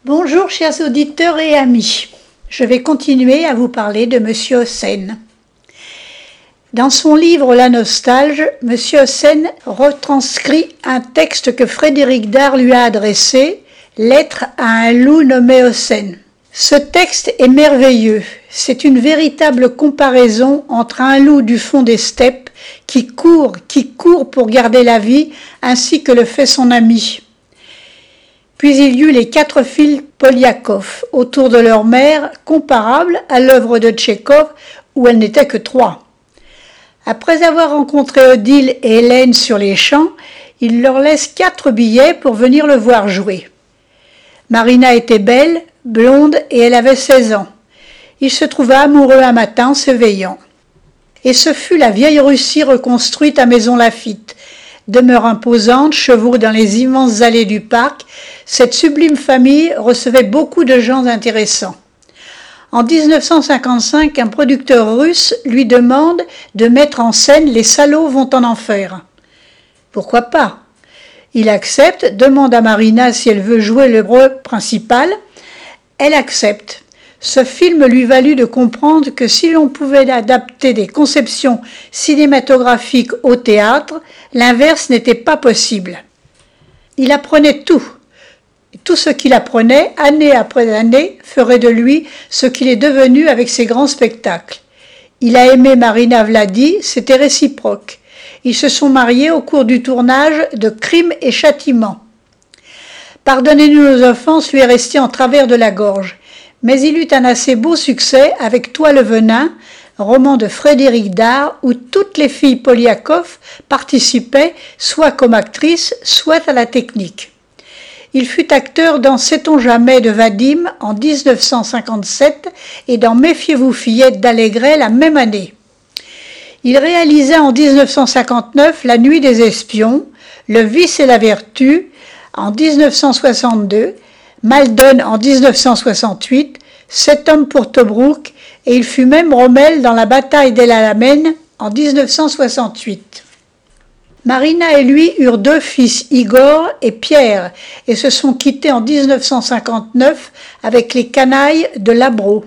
Bonjour chers auditeurs et amis, je vais continuer à vous parler de Monsieur Hossein. Dans son livre La Nostalge, Monsieur Hossein retranscrit un texte que Frédéric Dard lui a adressé, Lettre à un loup nommé Hossein. Ce texte est merveilleux, c'est une véritable comparaison entre un loup du fond des steppes qui court pour garder la vie, ainsi que le fait son ami. Puis il y eut les 4 filles Poliakov, autour de leur mère, comparables à l'œuvre de Tchekhov, où elles n'étaient que 3. Après avoir rencontré Odile et Hélène sur les champs, il leur laisse 4 billets pour venir le voir jouer. Marina était belle, blonde, et elle avait 16 ans. Il se trouva amoureux un matin en s'éveillant. Et ce fut la vieille Russie reconstruite à Maison Lafitte. Demeure imposante, chevaux dans les immenses allées du parc, cette sublime famille recevait beaucoup de gens intéressants. En 1955, un producteur russe lui demande de mettre en scène Les salauds vont en enfer. Pourquoi pas? Il accepte, demande à Marina si elle veut jouer le rôle principal. Elle accepte. Ce film lui valut de comprendre que si l'on pouvait adapter des conceptions cinématographiques au théâtre, l'inverse n'était pas possible. Il apprenait tout. Et tout ce qu'il apprenait, année après année, ferait de lui ce qu'il est devenu avec ses grands spectacles. Il a aimé Marina Vladi, c'était réciproque. Ils se sont mariés au cours du tournage de Crime et Châtiment. Pardonnez-nous nos offenses lui est resté en travers de la gorge. Mais il eut un assez beau succès avec Toi le venin, roman de Frédéric Dard où toutes les filles Poliakov participaient soit comme actrices, soit à la technique. Il fut acteur dans Sait-on jamais de Vadim en 1957 et dans Méfiez-vous fillettes d'Allégret la même année. Il réalisa en 1959 La nuit des espions, Le vice et la vertu en 1962, Maldon en 1968, 7 hommes pour Tobrouk, et il fut même Rommel dans la bataille d'El Alamein en 1968. Marina et lui eurent 2 fils, Igor et Pierre, et se sont quittés en 1959 avec les canailles de Labro.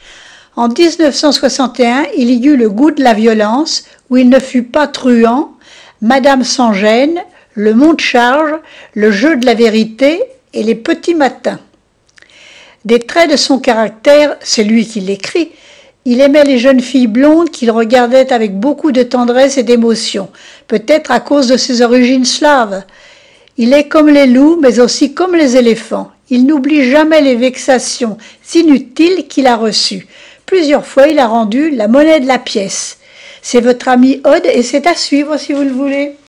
En 1961, il y eut Le goût de la violence, où il ne fut pas truand, Madame sans gêne, Le monde charge, Le jeu de la vérité et Les petits matins. Des traits de son caractère, c'est lui qui l'écrit. Il aimait les jeunes filles blondes qu'il regardait avec beaucoup de tendresse et d'émotion, peut-être à cause de ses origines slaves. Il est comme les loups, mais aussi comme les éléphants. Il n'oublie jamais les vexations inutiles qu'il a reçues. Plusieurs fois, il a rendu la monnaie de la pièce. C'est votre ami Aude et c'est à suivre si vous le voulez.